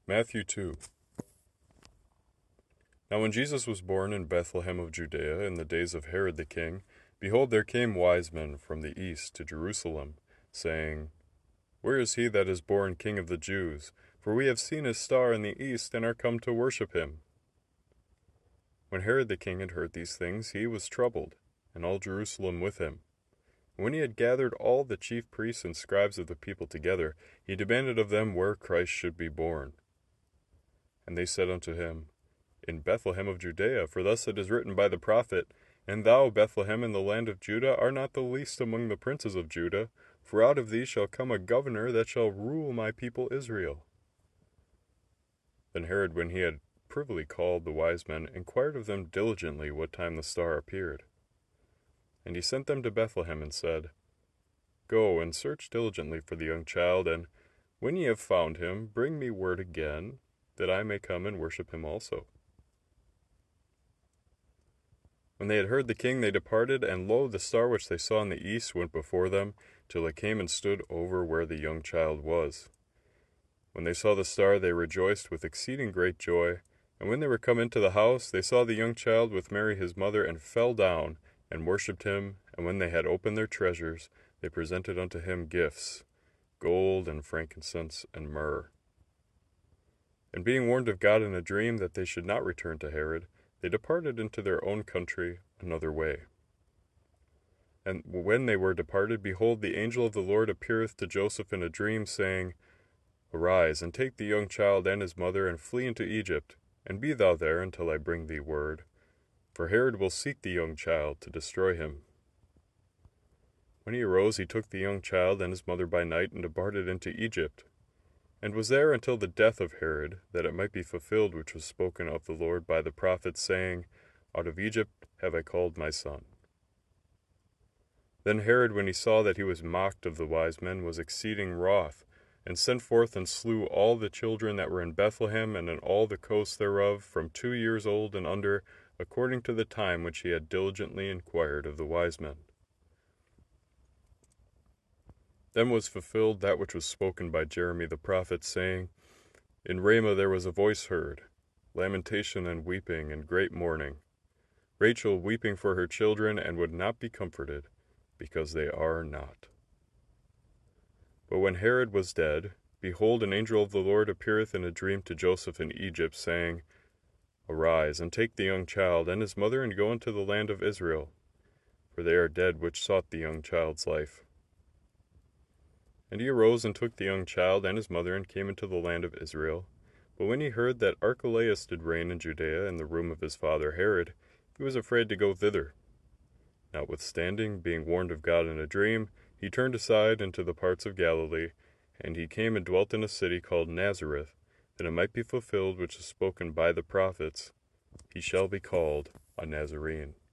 Matthew 2. Now when Jesus was born in Bethlehem of Judea in the days of Herod the king, behold, there came wise men from the east to Jerusalem, saying, Where is he that is born King of the Jews? For we have seen his star in the east, and are come to worship him. When Herod the king had heard these things, he was troubled, and all Jerusalem with him. When he had gathered all the chief priests and scribes of the people together, he demanded of them where Christ should be born. And they said unto him, In Bethlehem of Judea, for thus it is written by the prophet, And thou, Bethlehem, in the land of Judah, art not the least among the princes of Judah, for out of thee shall come a governor that shall rule my people Israel. Then Herod, when he had privily called the wise men, inquired of them diligently what time the star appeared. And he sent them to Bethlehem, and said, Go and search diligently for the young child, and when ye have found him, bring me word again, that I may come and worship him also. When they had heard the king, they departed, and lo, the star which they saw in the east went before them, till it came and stood over where the young child was. When they saw the star, they rejoiced with exceeding great joy. And when they were come into the house, they saw the young child with Mary his mother, and fell down, and worshipped him. And when they had opened their treasures, they presented unto him gifts, gold, and frankincense, and myrrh. And being warned of God in a dream that they should not return to Herod, they departed into their own country another way. And when they were departed, behold, the angel of the Lord appeareth to Joseph in a dream, saying, Arise, and take the young child and his mother, and flee into Egypt, and be thou there until I bring thee word. For Herod will seek the young child to destroy him. When he arose, he took the young child and his mother by night, and departed into Egypt, and was there until the death of Herod, that it might be fulfilled which was spoken of the Lord by the prophet, saying, Out of Egypt have I called my son. Then Herod, when he saw that he was mocked of the wise men, was exceeding wroth, and sent forth and slew all the children that were in Bethlehem and in all the coasts thereof, from 2 years old and under, according to the time which he had diligently inquired of the wise men. Then was fulfilled that which was spoken by Jeremy the prophet, saying, In Ramah there was a voice heard, lamentation and weeping and great mourning, Rachel weeping for her children, and would not be comforted, because they are not. But when Herod was dead, behold, an angel of the Lord appeareth in a dream to Joseph in Egypt, saying, Arise, and take the young child and his mother, and go into the land of Israel, for they are dead which sought the young child's life. And he arose and took the young child and his mother, and came into the land of Israel. But when he heard that Archelaus did reign in Judea in the room of his father Herod, he was afraid to go thither. Notwithstanding, being warned of God in a dream, he turned aside into the parts of Galilee, and he came and dwelt in a city called Nazareth, that it might be fulfilled which is spoken by the prophets, He shall be called a Nazarene.